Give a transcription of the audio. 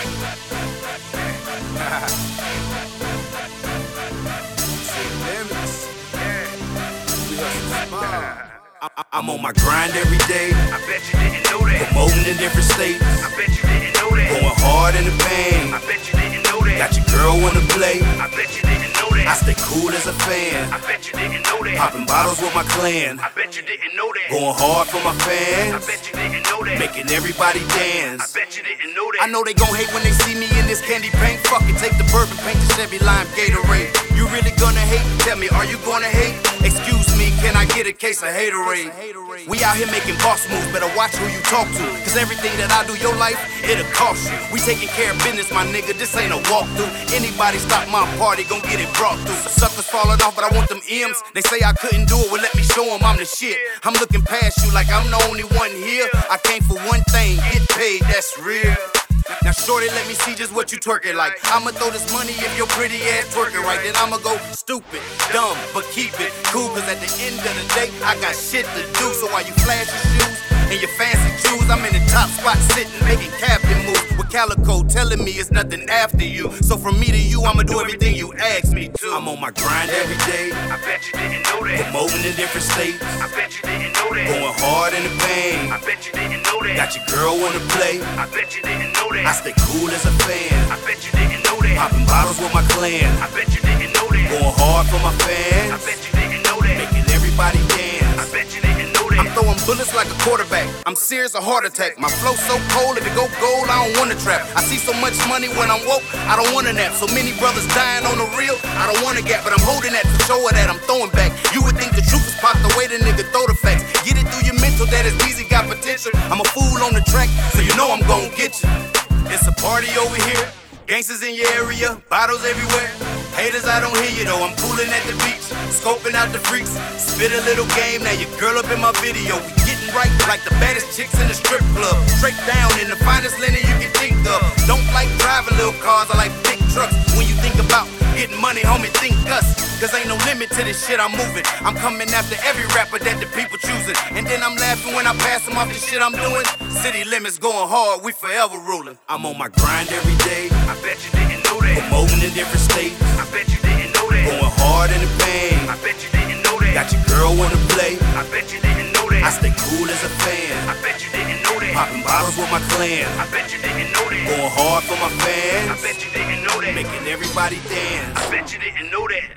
I'm on my grind every day. I bet you didn't know that. Promoting in different states. I bet you didn't know that. Going hard in the pain. I bet you didn't know that. Got your girl wanna play. I bet you didn't know that. I stay cool as a fan. I bet you didn't know that. Popping bottles with my clan. I bet you didn't know that. Going hard for my I fans. bet you didn't know that. Making everybody I dance. bet you didn't know that. I know they gon' hate when they see me in this candy paint. Fuck it, take the bourbon, paint the Chevy Lime Gatorade. You really gonna hate? Tell me, are you gonna hate? Excuse me, can I get a case of haterade? We out here making boss moves, better watch who you talk to. Cause everything that I do, your life, it'll cost you. We taking care of business, my nigga, this ain't a walkthrough. Anybody stop my party, gon' get it brought through. Suckers falling off, but I want them M's. They say I couldn't do it, well let me show them I'm the shit. I'm looking past you like I'm the only one here. I came for one thing, get paid, that's real. Now shorty, let me see just what you twerking like. I'ma throw this money if your pretty ass twerking right. Then I'ma go stupid, dumb, but keep it cool. Cause at the end of the day, I got shit to do. So while you flash your shoes and your fancy shoes, I'm in the top spot sitting, making captain moves. With Calico telling me it's nothing after you. So from me to you, I'ma do everything you ask me to. I'm on my grind every day. I bet you didn't know that. Promoting in different states. I bet you didn't know that. Going hard in the pain. I bet you didn't know that. Got your girl wanna play. I bet you didn't know that. I stay cool as a fan. I bet you didn't know that. Popping bottles with my clan. I bet you didn't know that. Going hard for my I fans. bet you didn't know that. Making everybody I dance. bet you didn't know that. I'm throwing bullets like a quarterback. I'm serious, a heart attack. My flow so cold, if it go gold, I don't wanna trap. I see so much money when I'm woke, I don't wanna nap. So many brothers dying on the real, I don't wanna gap. But I'm holding that to show her that I'm throwing back. You would think the truth was pop the way the nigga throw the facts. Get it through your mental that it's easy, got potential. I'm a fool on the track, so you know I'm gon' get you. It's a party over here, gangsters in your area, bottles everywhere. Haters, I don't hear you though, I'm cooling at the beach, scoping out the freaks. Spit a little game, now your girl up in my video. We getting right like the baddest chicks in the strip club. Straight down in the finest linen you can think of. Don't like driving little cars, I like big trucks. When you think about getting money, homie, think us. Cause ain't no limit to this shit I'm moving. I'm coming after every rapper that the people choosing. And then I'm laughing when I pass them off the shit I'm doing. City limits going hard, we forever ruling. I'm on my grind every day. I bet you didn't know that. Promoting in different states. I bet you didn't know that. Going hard in the pain. I bet you didn't know that. Got your girl wanna play. I bet you didn't know that. I stay cool as a fan. I bet you didn't know that. Popping bottles with my clan. I bet you didn't know that. Going hard for my I fans. bet you didn't know that. Making everybody dance. I bet you didn't know that.